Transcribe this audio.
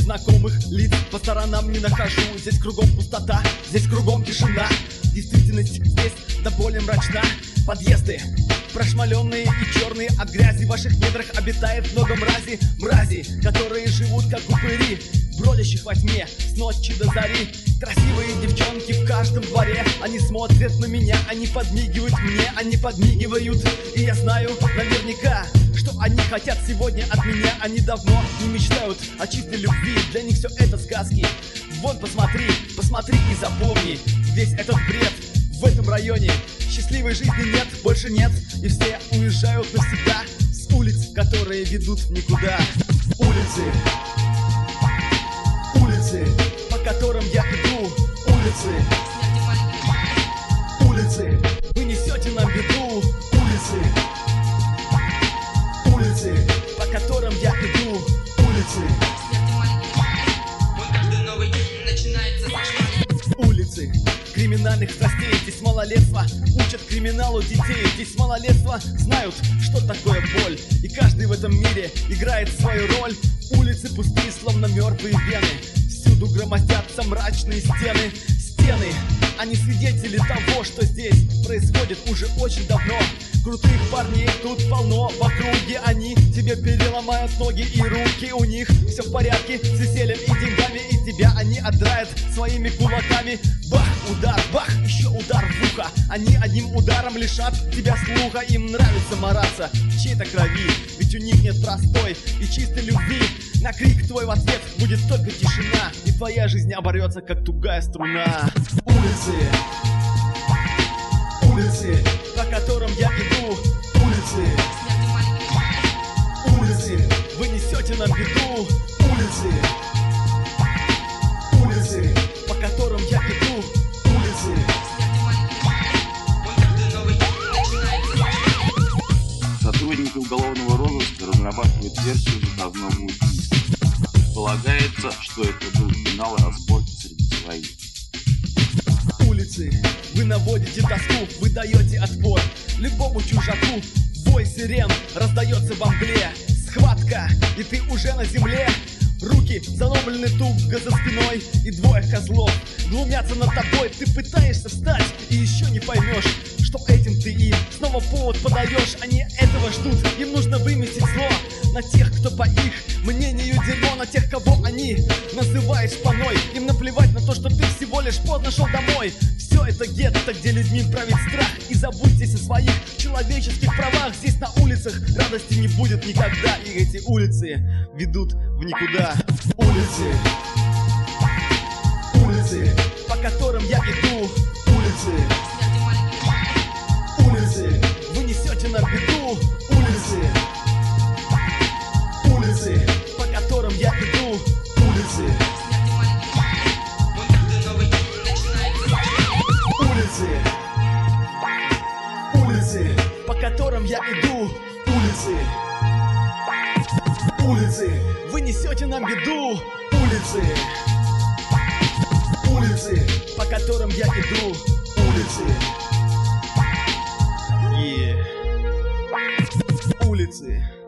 знакомых лиц по сторонам не нахожу. Здесь кругом пустота, здесь кругом тишина. Действительность здесь до боли мрачна. Подъезды прошмаленные и черные от грязи. В ваших недрах обитает много мрази. Мрази, которые живут как упыри, бродящих во тьме с ночи до зари. Красивые девчонки в каждом дворе. Они смотрят на меня, они подмигивают мне, они подмигивают. И я знаю наверняка, что они хотят сегодня от меня. Они давно не мечтают о чистой любви. Для них все это сказки. Вот посмотри, посмотри и запомни весь этот бред в этом районе. Счастливой жизни нет, больше нет. И все уезжают навсегда с улиц, которые ведут в никуда. Улицы, улицы, по которым я иду. Улицы, улицы, вы несете нам беду. Улицы, улицы, по которым я иду. Улицы, улицы криминальных страстей. Здесь малолетство учат криминалу детей. Здесь малолетство знают, что такое боль. И каждый в этом мире играет свою роль. Улицы пустые, словно мертвые вены. Всюду громоздятся мрачные стены. Стены, они свидетели того, что здесь происходит уже очень давно. Крутых парней тут полно в округе. Они тебе переломают ноги и руки. У них все в порядке с весельем и деньгами. И тебя они отдрают своими кулаками. Бах, удар, бах, еще удар в ухо. Они одним ударом лишат тебя слуха. Им нравится мараться в чьей-то крови, ведь у них нет простой и чистой любви. На крик твой в ответ будет только тишина. И твоя жизнь оборвется, как тугая струна. Улицы, улицы, по которым я иду. Улицы, улицы, вы несете нам беду. Улицы, улицы, по которым я иду. Улицы. Сотрудники уголовного розыска разрабатывают версию заказного убийства. Полагается, что это был финал разборки среди своих. Улицы, вы наводите тоску, вы даете отпор любому чужаку. Вой сирен раздается во мгле. Схватка, и ты уже на земле. Руки заломлены туго за спиной. И двое козлов глумятся над тобой. Ты пытаешься встать и еще не поймешь, что этим ты им снова повод подаешь. Они этого ждут, им нужно выместить зло на тех, кто по их мнению дерьмо. На тех, кого они называют шпаной. Им наплевать на то, что ты всего лишь поздно шел домой. Все это гетто, где людьми правит страх. И забудьтесь о своих человеческих правах. Здесь на улицах радости не будет никогда. И эти улицы ведут в никуда. Улицы, улицы, по которым я иду. Улицы, улицы, вы несете нам беду. Улицы, улицы, по которым я иду. Улицы, улицы, улицы, по которым я иду. Улицы, улицы, вы несете нам беду. Улицы, улицы, по которым я иду. Улицы, улицы.